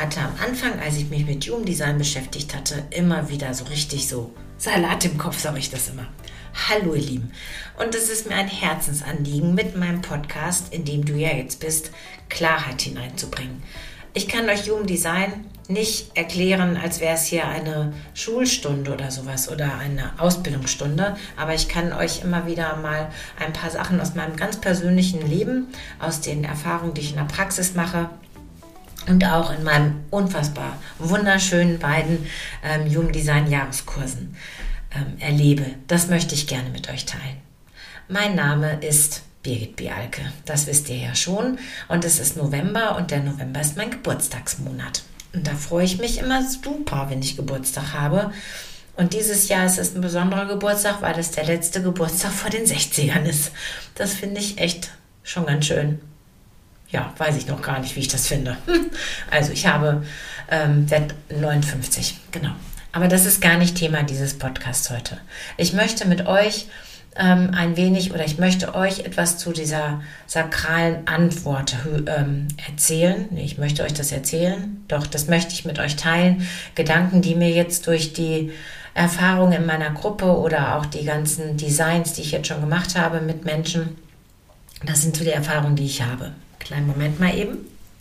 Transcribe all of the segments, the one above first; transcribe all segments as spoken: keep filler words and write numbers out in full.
hatte am Anfang, als ich mich mit Human Design beschäftigt hatte, immer wieder so richtig so Salat im Kopf, sage ich das immer. Hallo ihr Lieben, und es ist mir ein Herzensanliegen, mit meinem Podcast, in dem du ja jetzt bist, Klarheit hineinzubringen. Ich kann euch Human Design nicht erklären, als wäre es hier eine Schulstunde oder sowas oder eine Ausbildungsstunde, aber ich kann euch immer wieder mal ein paar Sachen aus meinem ganz persönlichen Leben, aus den Erfahrungen, die ich in der Praxis mache und auch in meinen unfassbar wunderschönen beiden ähm, Human Design Jahreskursen ähm, erlebe. Das möchte ich gerne mit euch teilen. Mein Name ist Birgit Bialke, das wisst ihr ja schon, und es ist November und der November ist mein Geburtstagsmonat. Und da freue ich mich immer super, wenn ich Geburtstag habe. Und dieses Jahr ist es ein besonderer Geburtstag, weil es der letzte Geburtstag vor den sechzigern ist. Das finde ich echt schon ganz schön. Ja, weiß ich noch gar nicht, wie ich das finde. Also ich habe, ähm, werde neunundfünfzig, genau. Aber das ist gar nicht Thema dieses Podcasts heute. Ich möchte mit euch ähm, ein wenig, oder ich möchte euch etwas zu dieser sakralen Antwort ähm, erzählen. Nee, ich möchte euch das erzählen, doch das möchte ich mit euch teilen. Gedanken, die mir jetzt durch die Erfahrung in meiner Gruppe oder auch die ganzen Designs, die ich jetzt schon gemacht habe mit Menschen, das sind so die Erfahrungen, die ich habe. Kleinen Moment mal eben.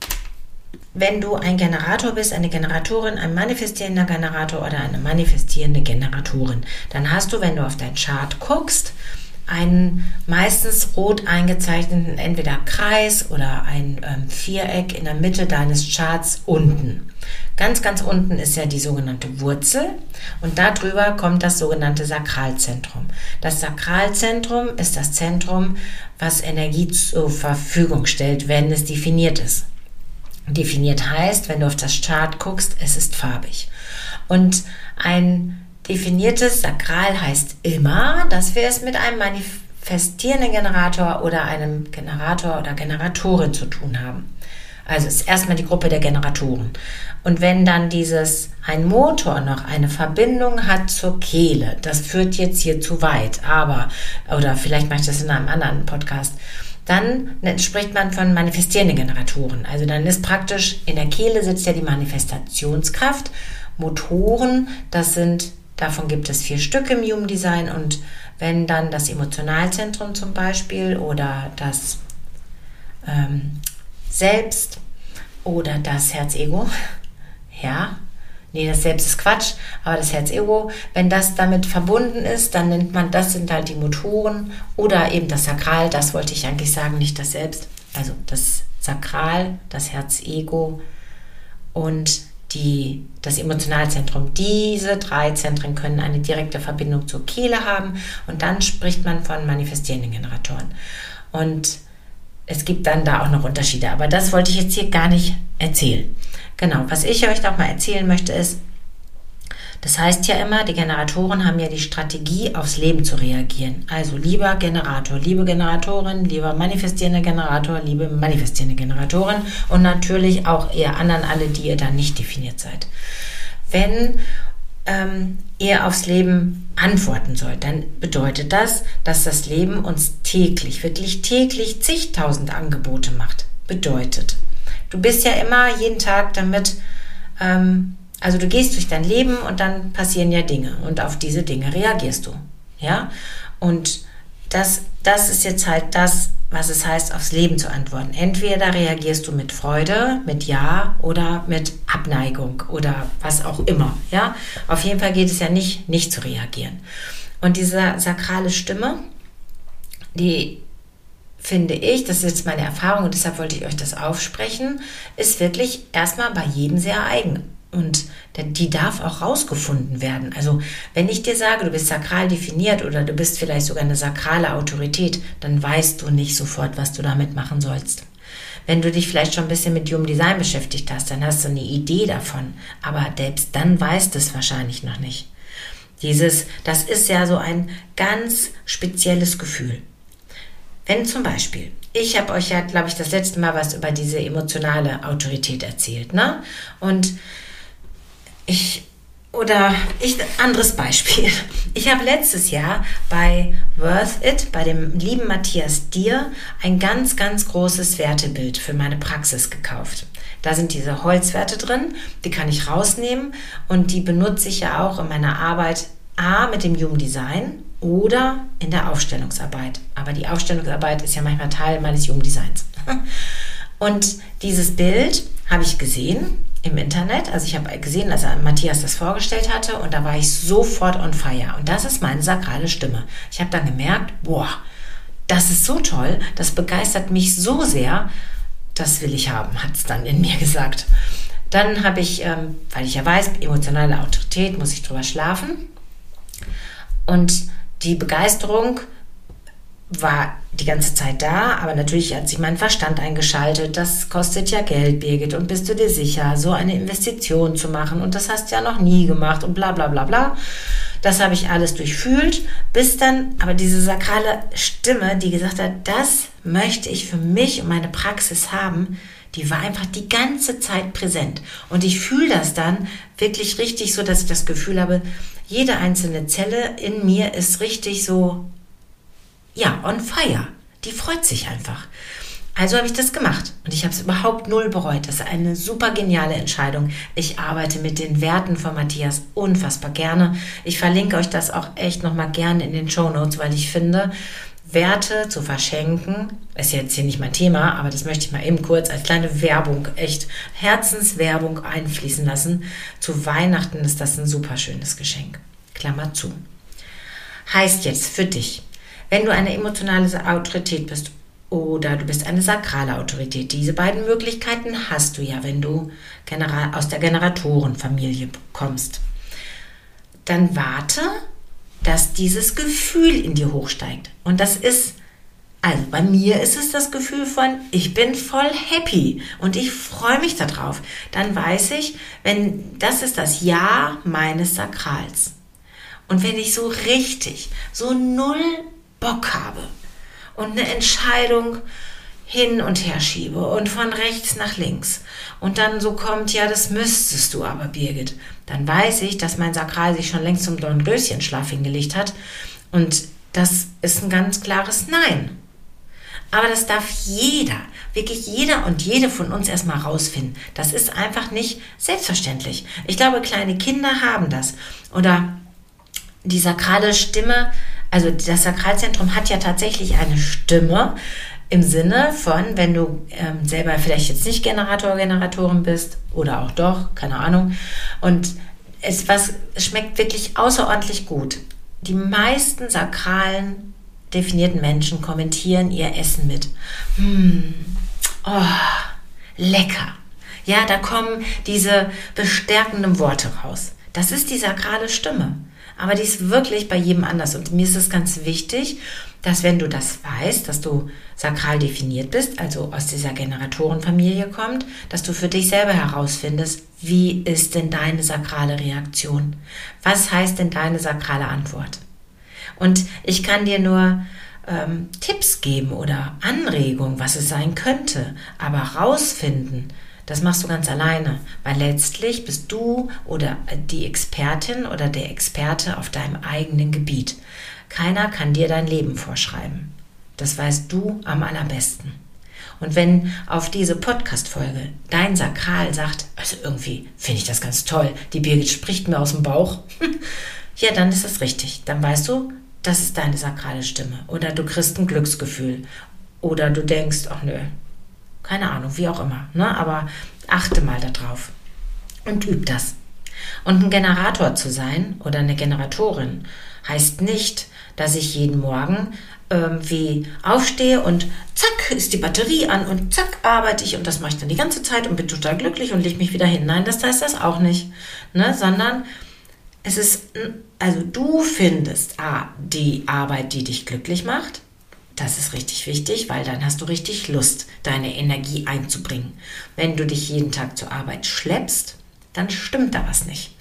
Wenn du ein Generator bist, eine Generatorin, ein manifestierender Generator oder eine manifestierende Generatorin, dann hast du, wenn du auf dein Chart guckst, einen meistens rot eingezeichneten entweder Kreis oder ein ähm, Viereck in der Mitte deines Charts unten. Ganz, ganz unten ist ja die sogenannte Wurzel und darüber kommt das sogenannte Sakralzentrum. Das Sakralzentrum ist das Zentrum, was Energie zur Verfügung stellt, wenn es definiert ist. Definiert heißt, wenn du auf das Chart guckst, es ist farbig. Und ein definiertes Sakral heißt immer, dass wir es mit einem manifestierenden Generator oder einem Generator oder Generatorin zu tun haben. Also ist erstmal die Gruppe der Generatoren. Und wenn dann dieses, ein Motor noch eine Verbindung hat zur Kehle, das führt jetzt hier zu weit, aber, oder vielleicht mache ich das in einem anderen Podcast, dann spricht man von manifestierenden Generatoren. Also dann ist praktisch, in der Kehle sitzt ja die Manifestationskraft. Motoren, das sind, davon gibt es vier Stück im Human Design, und wenn dann das Emotionalzentrum zum Beispiel oder das ähm, Selbst oder das Herz-Ego, ja, nee, das Selbst ist Quatsch, aber das Herz-Ego, wenn das damit verbunden ist, dann nennt man, das sind halt die Motoren oder eben das Sakral, das wollte ich eigentlich sagen, nicht das Selbst, also das Sakral, das Herz-Ego und die, das Emotionalzentrum. Diese drei Zentren können eine direkte Verbindung zur Kehle haben und dann spricht man von manifestierenden Generatoren. Und es gibt dann da auch noch Unterschiede, aber das wollte ich jetzt hier gar nicht erzählen. Genau, was ich euch noch mal erzählen möchte ist, das heißt ja immer, die Generatoren haben ja die Strategie, aufs Leben zu reagieren. Also lieber Generator, liebe Generatorin, lieber manifestierender Generator, liebe manifestierende Generatorin und natürlich auch ihr anderen alle, die ihr da nicht definiert seid. Wenn ähm, ihr aufs Leben antworten sollt, dann bedeutet das, dass das Leben uns täglich, wirklich täglich zigtausend Angebote macht. Bedeutet, du bist ja immer jeden Tag damit, ähm, also du gehst durch dein Leben und dann passieren ja Dinge und auf diese Dinge reagierst du, ja, und das, das ist jetzt halt das, was es heißt, aufs Leben zu antworten. Entweder reagierst du mit Freude, mit Ja oder mit Abneigung oder was auch immer, ja, auf jeden Fall geht es ja nicht, nicht zu reagieren. Und diese sakrale Stimme, die finde ich, das ist jetzt meine Erfahrung und deshalb wollte ich euch das aufsprechen, ist wirklich erstmal bei jedem sehr eigen. Und die darf auch rausgefunden werden. Also wenn ich dir sage, du bist sakral definiert oder du bist vielleicht sogar eine sakrale Autorität, dann weißt du nicht sofort, was du damit machen sollst. Wenn du dich vielleicht schon ein bisschen mit Human Design beschäftigt hast, dann hast du eine Idee davon. Aber selbst dann weißt du es wahrscheinlich noch nicht. Dieses, das ist ja so ein ganz spezielles Gefühl. Wenn zum Beispiel, ich habe euch ja, glaube ich, das letzte Mal was über diese emotionale Autorität erzählt, ne? Und ich, oder ich, anderes Beispiel. Ich habe letztes Jahr bei Worth It, bei dem lieben Matthias Dier, ein ganz, ganz großes Wertebild für meine Praxis gekauft. Da sind diese Holzwerte drin, die kann ich rausnehmen und die benutze ich ja auch in meiner Arbeit A mit dem Human Design oder in der Aufstellungsarbeit. Aber die Aufstellungsarbeit ist ja manchmal Teil meines Human Designs. Und dieses Bild habe ich gesehen im Internet. Also ich habe gesehen, als Matthias das vorgestellt hatte und da war ich sofort on fire. Und das ist meine sakrale Stimme. Ich habe dann gemerkt, boah, das ist so toll, das begeistert mich so sehr, das will ich haben, hat es dann in mir gesagt. Dann habe ich, ähm, weil ich ja weiß, emotionale Autorität, muss ich drüber schlafen. Und die Begeisterung war die ganze Zeit da, aber natürlich hat sich mein Verstand eingeschaltet. Das kostet ja Geld, Birgit, und bist du dir sicher, so eine Investition zu machen? Und das hast du ja noch nie gemacht und bla bla bla bla. Das habe ich alles durchfühlt, bis dann aber diese sakrale Stimme, die gesagt hat, das möchte ich für mich und meine Praxis haben, die war einfach die ganze Zeit präsent. Und ich fühle das dann wirklich richtig so, dass ich das Gefühl habe, jede einzelne Zelle in mir ist richtig so, ja, on fire. Die freut sich einfach. Also habe ich das gemacht und ich habe es überhaupt null bereut. Das ist eine super geniale Entscheidung. Ich arbeite mit den Werten von Matthias unfassbar gerne. Ich verlinke euch das auch echt nochmal gerne in den Shownotes, weil ich finde, Werte zu verschenken, ist jetzt hier nicht mein Thema, aber das möchte ich mal eben kurz als kleine Werbung, echt Herzenswerbung einfließen lassen. Zu Weihnachten ist das ein super schönes Geschenk. Klammer zu. Heißt jetzt für dich, wenn du eine emotionale Autorität bist oder du bist eine sakrale Autorität, diese beiden Möglichkeiten hast du ja, wenn du Genera- aus der Generatorenfamilie kommst, dann warte, dass dieses Gefühl in dir hochsteigt. Und das ist, also bei mir ist es das Gefühl von, ich bin voll happy und ich freue mich darauf. Dann weiß ich, wenn das ist das Ja meines Sakrals. Und wenn ich so richtig, so null Bock habe und eine Entscheidung hin und her schiebe und von rechts nach links und dann so kommt, ja, das müsstest du aber, Birgit, dann weiß ich, dass mein Sakral sich schon längst zum Dornröschenschlaf hingelegt hat und das ist ein ganz klares Nein. Aber das darf jeder, wirklich jeder und jede von uns erstmal rausfinden. Das ist einfach nicht selbstverständlich. Ich glaube, kleine Kinder haben das. Oder die sakrale Stimme, also das Sakralzentrum hat ja tatsächlich eine Stimme im Sinne von, wenn du ähm, selber vielleicht jetzt nicht Generator, Generatorin bist oder auch doch, keine Ahnung. Und es, was, es schmeckt wirklich außerordentlich gut. Die meisten sakralen definierten Menschen kommentieren ihr Essen mit. Hm, oh, lecker. Ja, da kommen diese bestärkenden Worte raus. Das ist die sakrale Stimme. Aber die ist wirklich bei jedem anders. Und mir ist es ganz wichtig, dass wenn du das weißt, dass du sakral definiert bist, also aus dieser Generatorenfamilie kommt, dass du für dich selber herausfindest, wie ist denn deine sakrale Reaktion? Was heißt denn deine sakrale Antwort? Und ich kann dir nur ähm, Tipps geben oder Anregungen, was es sein könnte, aber rausfinden, das machst du ganz alleine, weil letztlich bist du oder die Expertin oder der Experte auf deinem eigenen Gebiet. Keiner kann dir dein Leben vorschreiben. Das weißt du am allerbesten. Und wenn auf diese Podcast-Folge dein Sakral sagt, also irgendwie finde ich das ganz toll, die Birgit spricht mir aus dem Bauch, ja, dann ist das richtig. Dann weißt du, das ist deine sakrale Stimme. Oder du kriegst ein Glücksgefühl. Oder du denkst, ach nö, keine Ahnung, wie auch immer. Ne? Aber achte mal darauf und üb das. Und ein Generator zu sein oder eine Generatorin heißt nicht, dass ich jeden Morgen irgendwie aufstehe und zack ist die Batterie an und zack arbeite ich und das mache ich dann die ganze Zeit und bin total glücklich und lege mich wieder hin. Nein, das heißt das auch nicht. Ne? Sondern es ist, also du findest A, die Arbeit, die dich glücklich macht. Das ist richtig wichtig, weil dann hast du richtig Lust, deine Energie einzubringen. Wenn du dich jeden Tag zur Arbeit schleppst, dann stimmt da was nicht.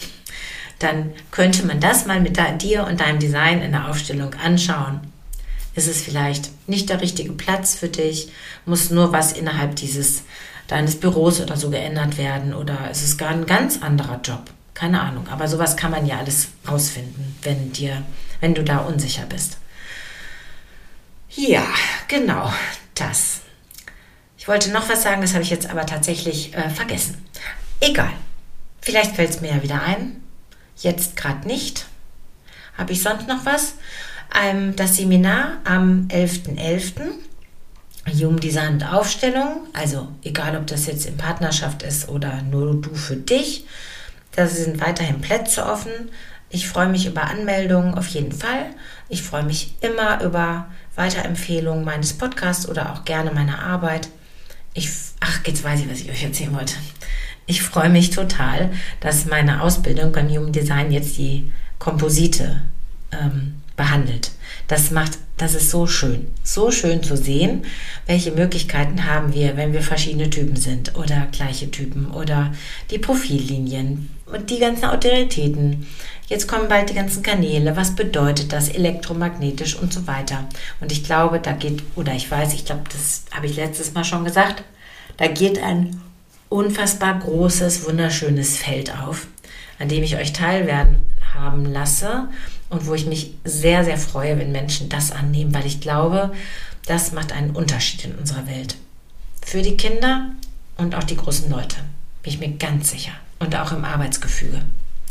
Dann könnte man das mal mit dir und deinem Design in der Aufstellung anschauen. Ist es vielleicht nicht der richtige Platz für dich? Muss nur was innerhalb dieses deines Büros oder so geändert werden? Oder ist es gar ein ganz anderer Job? Keine Ahnung. Aber sowas kann man ja alles rausfinden, wenn dir, wenn du da unsicher bist. Ja, genau, das. Ich Ich wollte noch was sagen, das habe ich jetzt aber tatsächlich äh, vergessen. Egal. Vielleicht fällt es mir ja wieder ein. Jetzt gerade nicht. Habe ich sonst noch was? Ähm, das Seminar am elften elften Human Design und Aufstellung, also egal ob das jetzt in Partnerschaft ist oder nur du für dich, da sind weiterhin Plätze offen. Ich freue mich über Anmeldungen auf jeden Fall. Ich freue mich immer über Weiterempfehlungen meines Podcasts oder auch gerne meiner Arbeit. Ich, ach, jetzt weiß ich, was ich euch erzählen wollte. Ich freue mich total, dass meine Ausbildung an Human Design jetzt die Komposite ähm, behandelt. Das macht, das ist so schön, so schön zu sehen, welche Möglichkeiten haben wir, wenn wir verschiedene Typen sind oder gleiche Typen oder die Profillinien und die ganzen Autoritäten. Jetzt kommen bald die ganzen Kanäle. Was bedeutet das elektromagnetisch und so weiter? Und ich glaube, da geht, oder ich weiß, ich glaube, das habe ich letztes Mal schon gesagt, da geht ein unfassbar großes, wunderschönes Feld auf, an dem ich euch teilwerden haben lasse und wo ich mich sehr, sehr freue, wenn Menschen das annehmen, weil ich glaube, das macht einen Unterschied in unserer Welt. Für die Kinder und auch die großen Leute, bin ich mir ganz sicher. Und auch im Arbeitsgefüge.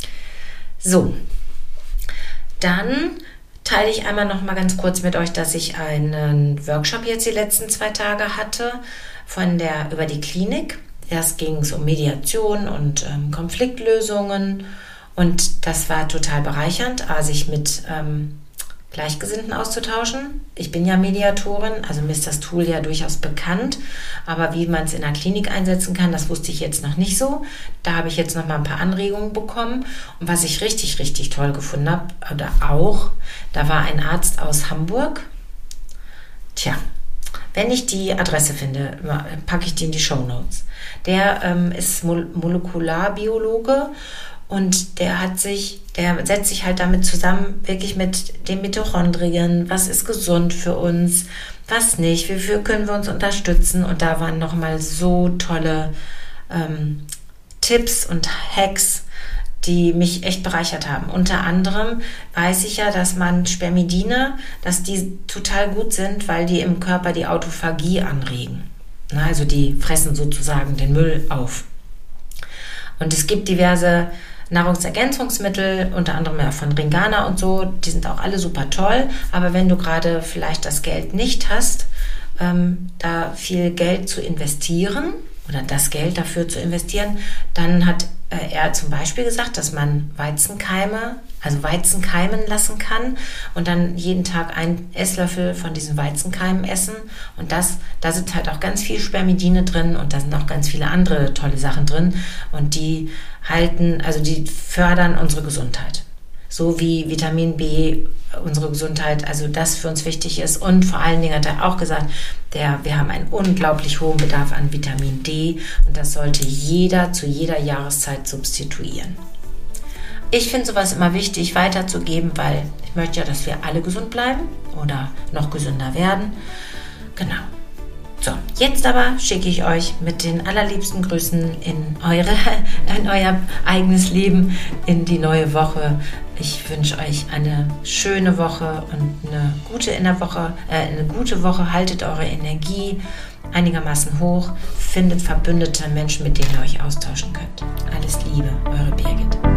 So, dann teile ich einmal noch mal ganz kurz mit euch, dass ich einen Workshop jetzt die letzten zwei Tage hatte von der über die Klinik. Erst ging es um Mediation und ähm, Konfliktlösungen und das war total bereichernd, sich mit ähm, Gleichgesinnten auszutauschen. Ich bin ja Mediatorin, also mir ist das Tool ja durchaus bekannt, aber wie man es in der Klinik einsetzen kann, das wusste ich jetzt noch nicht so. Da habe ich jetzt noch mal ein paar Anregungen bekommen und was ich richtig, richtig toll gefunden habe, oder auch, da war ein Arzt aus Hamburg. Tja, wenn ich die Adresse finde, packe ich die in die Shownotes. Der ähm, ist Mol- Molekularbiologe und der hat sich, der setzt sich halt damit zusammen, wirklich mit den Mitochondrien, was ist gesund für uns, was nicht, wofür können wir uns unterstützen. Und da waren nochmal so tolle ähm, Tipps und Hacks, die mich echt bereichert haben. Unter anderem weiß ich ja, dass man Spermidine, dass die total gut sind, weil die im Körper die Autophagie anregen. Na, also die fressen sozusagen den Müll auf. Und es gibt diverse Nahrungsergänzungsmittel, unter anderem ja von Ringana und so, die sind auch alle super toll, aber wenn du gerade vielleicht das Geld nicht hast, ähm, da viel Geld zu investieren oder das Geld dafür zu investieren, dann hat äh, er zum Beispiel gesagt, dass man Weizenkeime, also Weizen keimen lassen kann und dann jeden Tag einen Esslöffel von diesen Weizenkeimen essen und das, da sind halt auch ganz viel Spermidine drin und da sind auch ganz viele andere tolle Sachen drin und die halten, also die fördern unsere Gesundheit. So wie Vitamin B unsere Gesundheit, also das für uns wichtig ist. Und vor allen Dingen hat er auch gesagt, der, wir haben einen unglaublich hohen Bedarf an Vitamin D und das sollte jeder zu jeder Jahreszeit substituieren. Ich finde sowas immer wichtig weiterzugeben, weil ich möchte ja, dass wir alle gesund bleiben oder noch gesünder werden. Genau. So, jetzt aber schicke ich euch mit den allerliebsten Grüßen in, eure, in euer eigenes Leben, in die neue Woche. Ich wünsche euch eine schöne Woche und eine gute, in der Woche, äh, eine gute Woche. Haltet eure Energie einigermaßen hoch. Findet verbündete Menschen, mit denen ihr euch austauschen könnt. Alles Liebe, eure Birgit.